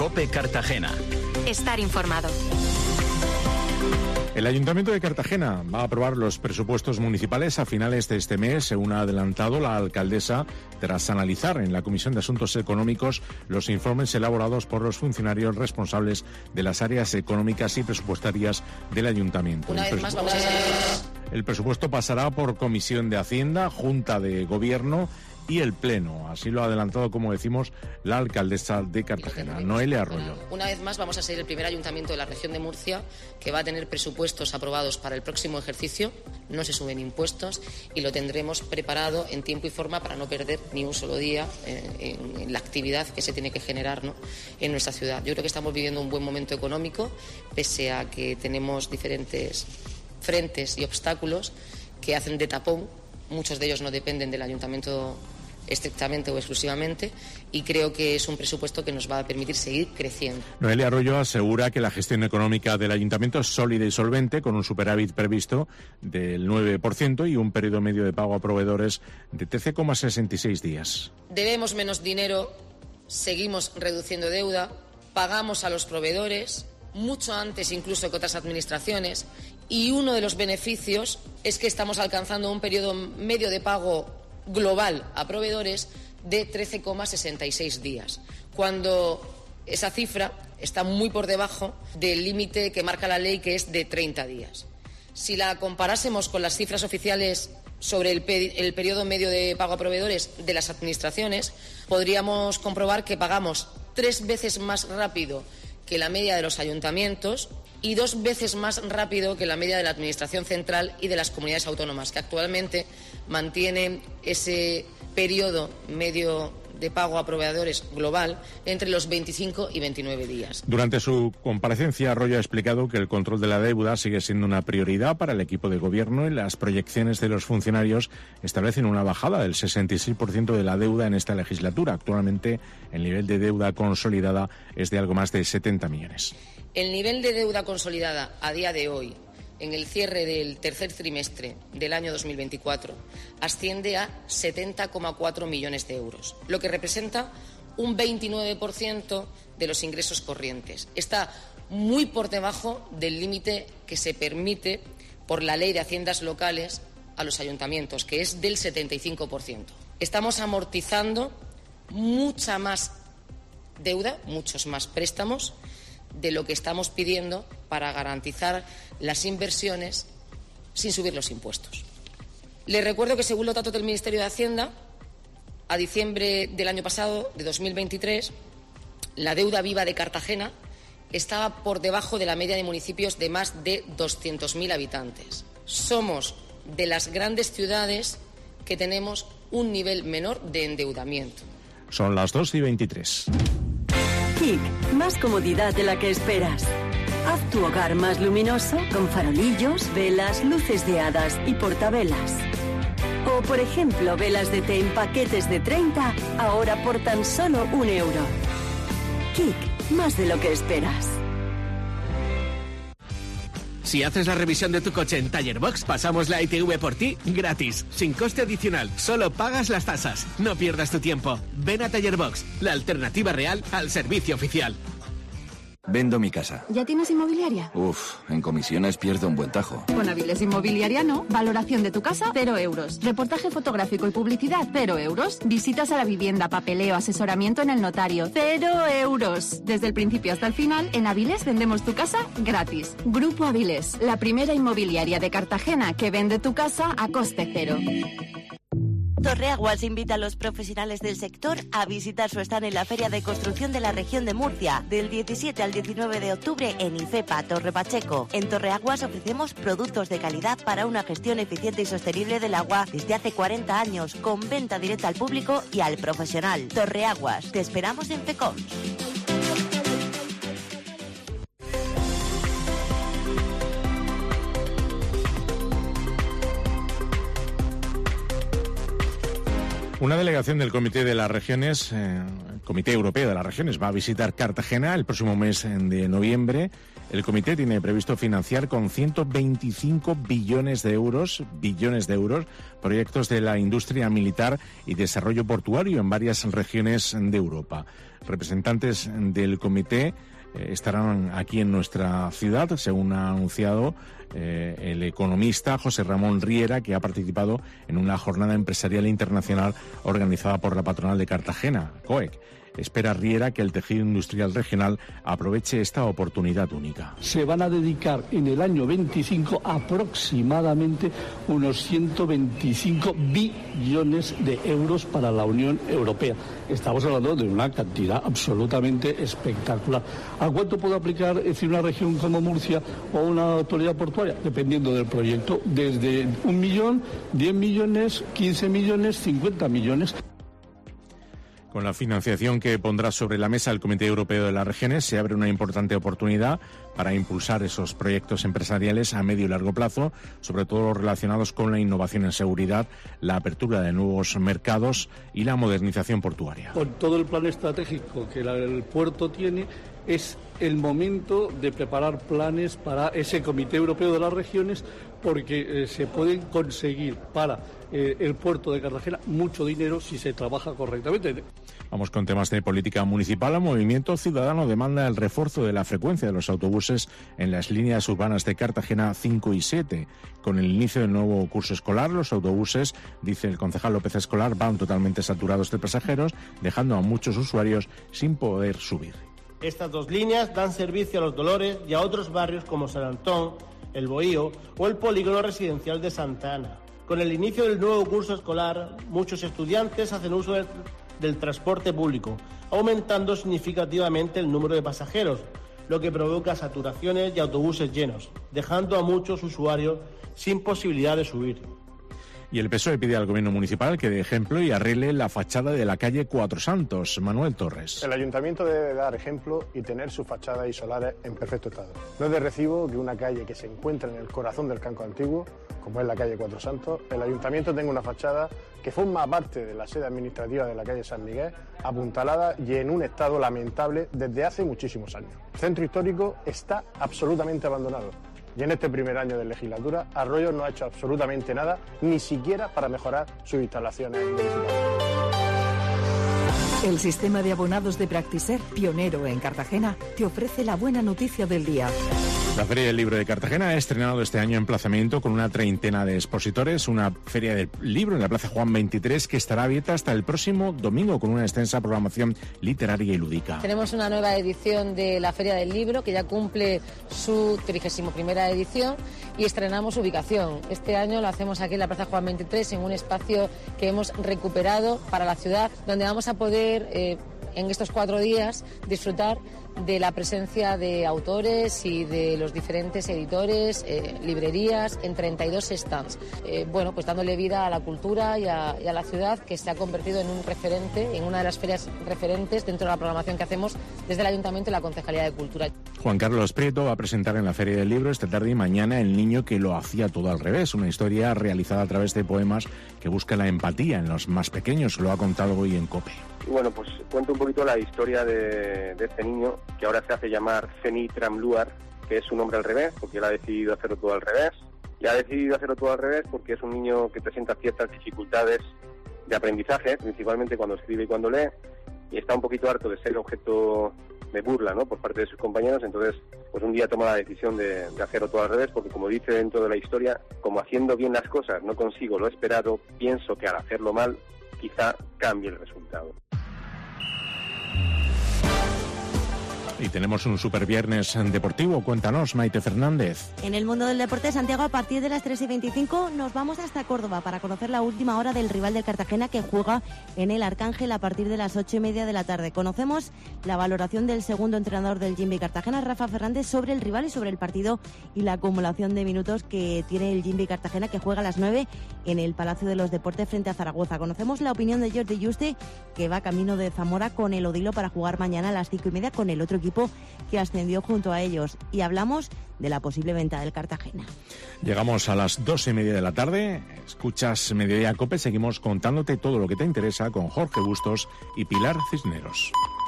COPE Cartagena. Estar informado. El Ayuntamiento de Cartagena va a aprobar los presupuestos municipales a finales de este mes, según ha adelantado la alcaldesa, tras analizar en la Comisión de Asuntos Económicos los informes elaborados por los funcionarios responsables de las áreas económicas y presupuestarias del Ayuntamiento. El presupuesto pasará por Comisión de Hacienda, Junta de Gobierno y el Pleno. Así lo ha adelantado, como decimos, la alcaldesa de Cartagena, Noelia Arroyo. Una vez más vamos a ser el primer ayuntamiento de la región de Murcia que va a tener presupuestos aprobados para el próximo ejercicio. No se suben impuestos y lo tendremos preparado en tiempo y forma para no perder ni un solo día en la actividad que se tiene que generar, ¿no?, en nuestra ciudad. Yo creo que estamos viviendo un buen momento económico, pese a que tenemos diferentes frentes y obstáculos que hacen de tapón. Muchos de ellos no dependen del ayuntamiento estrictamente o exclusivamente, y creo que es un presupuesto que nos va a permitir seguir creciendo. Noelia Arroyo asegura que la gestión económica del ayuntamiento es sólida y solvente, con un superávit previsto del 9% y un periodo medio de pago a proveedores de 13,66 días. Debemos menos dinero, seguimos reduciendo deuda, pagamos a los proveedores mucho antes incluso que otras administraciones, y uno de los beneficios es que estamos alcanzando un periodo medio de pago global a proveedores de 13,66 días, cuando esa cifra está muy por debajo del límite que marca la ley, que es de 30 días. Si la comparásemos con las cifras oficiales sobre el periodo medio de pago a proveedores de las administraciones, podríamos comprobar que pagamos 3 veces más rápido que la media de los ayuntamientos y 2 veces más rápido que la media de la Administración Central y de las comunidades autónomas, que actualmente mantienen ese periodo medio de pago a proveedores global entre los 25 y 29 días. Durante su comparecencia, Arroyo ha explicado que el control de la deuda sigue siendo una prioridad para el equipo de gobierno, y las proyecciones de los funcionarios establecen una bajada del 66% de la deuda en esta legislatura. Actualmente, el nivel de deuda consolidada es de algo más de 70 millones. El nivel de deuda consolidada a día de hoy, en el cierre del tercer trimestre del año 2024, asciende a 70,4 millones de euros, lo que representa un 29% de los ingresos corrientes. Está muy por debajo del límite que se permite por la Ley de Haciendas Locales a los ayuntamientos, que es del 75%. Estamos amortizando mucha más deuda, muchos más préstamos, de lo que estamos pidiendo para garantizar las inversiones sin subir los impuestos. Les recuerdo que, según los datos del Ministerio de Hacienda, a diciembre del año pasado, de 2023, la deuda viva de Cartagena estaba por debajo de la media de municipios de más de 200.000 habitantes. Somos de las grandes ciudades que tenemos un nivel menor de endeudamiento. Son las 2:23. KIK, más comodidad de la que esperas. Haz tu hogar más luminoso con farolillos, velas, luces de hadas y portavelas. O, por ejemplo, velas de té en paquetes de 30, ahora por tan solo €1. KIK, más de lo que esperas. Si haces la revisión de tu coche en Tallerbox, pasamos la ITV por ti gratis, sin coste adicional. Solo pagas las tasas. No pierdas tu tiempo. Ven a Tallerbox, la alternativa real al servicio oficial. Vendo mi casa. ¿Ya tienes inmobiliaria? En comisiones pierdo un buen tajo. Con Avilés Inmobiliaria no. Valoración de tu casa, €0. Reportaje fotográfico y publicidad, €0. Visitas a la vivienda, papeleo, asesoramiento en el notario, €0. Desde el principio hasta el final, en Avilés vendemos tu casa gratis. Grupo Avilés, la primera inmobiliaria de Cartagena que vende tu casa a coste cero. Torreaguas invita a los profesionales del sector a visitar su stand en la Feria de Construcción de la Región de Murcia, del 17 al 19 de octubre en IFEPA, Torre Pacheco. En Torreaguas ofrecemos productos de calidad para una gestión eficiente y sostenible del agua desde hace 40 años, con venta directa al público y al profesional. Torreaguas, te esperamos en FECOMS. Una delegación del Comité de las Regiones, Comité Europeo de las Regiones, va a visitar Cartagena el próximo mes de noviembre. El comité tiene previsto financiar con 125 billones de euros, proyectos de la industria militar y desarrollo portuario en varias regiones de Europa. Representantes del comité estarán aquí en nuestra ciudad, según ha anunciado el economista José Ramón Riera, que ha participado en una jornada empresarial internacional organizada por la patronal de Cartagena, COEC. Espera Riera que el tejido industrial regional aproveche esta oportunidad única. Se van a dedicar en el año 25 aproximadamente unos 125 billones de euros para la Unión Europea. Estamos hablando de una cantidad absolutamente espectacular. ¿A cuánto puede aplicar una región como Murcia o una autoridad portuaria? Dependiendo del proyecto, desde 1 millón, 10 millones, 15 millones, 50 millones. Con la financiación que pondrá sobre la mesa el Comité Europeo de las Regiones, se abre una importante oportunidad para impulsar esos proyectos empresariales a medio y largo plazo, sobre todo relacionados con la innovación en seguridad, la apertura de nuevos mercados y la modernización portuaria. Con todo el plan estratégico que el puerto tiene, es el momento de preparar planes para ese Comité Europeo de las Regiones, porque se pueden conseguir para el puerto de Cartagena mucho dinero si se trabaja correctamente. Vamos con temas de política municipal. El Movimiento Ciudadano demanda el refuerzo de la frecuencia de los autobuses en las líneas urbanas de Cartagena 5 y 7. Con el inicio del nuevo curso escolar, los autobuses, dice el concejal López Escolar, van totalmente saturados de pasajeros, dejando a muchos usuarios sin poder subir. Estas dos líneas dan servicio a Los Dolores y a otros barrios como San Antón, El Bohío o el polígono residencial de Santa Ana. Con el inicio del nuevo curso escolar, muchos estudiantes hacen uso del transporte público, aumentando significativamente el número de pasajeros, lo que provoca saturaciones y autobuses llenos, dejando a muchos usuarios sin posibilidad de subir. Y el PSOE pide al Gobierno municipal que dé ejemplo y arregle la fachada de la calle Cuatro Santos. Manuel Torres. El Ayuntamiento debe dar ejemplo y tener sus fachadas y solares en perfecto estado. No es de recibo que una calle que se encuentra en el corazón del casco antiguo, como es la calle Cuatro Santos, el Ayuntamiento tenga una fachada que forma parte de la sede administrativa de la calle San Miguel, apuntalada y en un estado lamentable desde hace muchísimos años. El centro histórico está absolutamente abandonado. Y en este primer año de legislatura, Arroyo no ha hecho absolutamente nada, ni siquiera para mejorar sus instalaciones municipales. El sistema de abonados de Practiser, pionero en Cartagena, te ofrece la buena noticia del día. La Feria del Libro de Cartagena ha estrenado este año emplazamiento con una treintena de expositores, una feria del libro en la Plaza Juan 23 que estará abierta hasta el próximo domingo con una extensa programación literaria y lúdica. Tenemos una nueva edición de la Feria del Libro que ya cumple su 31ª edición y estrenamos ubicación. Este año lo hacemos aquí en la Plaza Juan 23 en un espacio que hemos recuperado para la ciudad, donde vamos a poder en estos 4 días disfrutar de la presencia de autores y de los diferentes editores, librerías, en 32 stands. Pues dándole vida a la cultura y a la ciudad, que se ha convertido en un referente, en una de las ferias referentes dentro de la programación que hacemos desde el Ayuntamiento y la Concejalía de Cultura. Juan Carlos Prieto va a presentar en la Feria del Libro esta tarde y mañana El niño que lo hacía todo al revés, una historia realizada a través de poemas que busca la empatía en los más pequeños. Lo ha contado hoy en COPE. Y bueno, pues cuento un poquito la historia de este niño, que ahora se hace llamar Feni Tramluar, que es un hombre al revés, porque él ha decidido hacerlo todo al revés. Y ha decidido hacerlo todo al revés porque es un niño que presenta ciertas dificultades de aprendizaje, principalmente cuando escribe y cuando lee, y está un poquito harto de ser objeto de burla, ¿no?, por parte de sus compañeros. Entonces, pues un día toma la decisión de hacerlo todo al revés, porque como dice dentro de la historia, como haciendo bien las cosas no consigo lo esperado, pienso que al hacerlo mal, quizá cambie el resultado. Y tenemos un super viernes deportivo. Cuéntanos, Maite Fernández. En el mundo del deporte, Santiago, a partir de las 3:25 nos vamos hasta Córdoba para conocer la última hora del rival del Cartagena, que juega en el Arcángel a partir de las 8:30 de la tarde. Conocemos la valoración del segundo entrenador del Jimby Cartagena, Rafa Fernández, sobre el rival y sobre el partido y la acumulación de minutos que tiene el Jimby Cartagena, que juega a las 9 en el Palacio de los Deportes frente a Zaragoza. Conocemos la opinión de Jordi Juste, que va camino de Zamora con el Odilo para jugar mañana a las 5:30 con el otro equipo equipo que ascendió junto a ellos. Y hablamos de la posible venta del Cartagena. Llegamos a las 2:30 de la tarde. Escuchas Mediodía Cope. Seguimos contándote todo lo que te interesa con Jorge Bustos y Pilar Cisneros.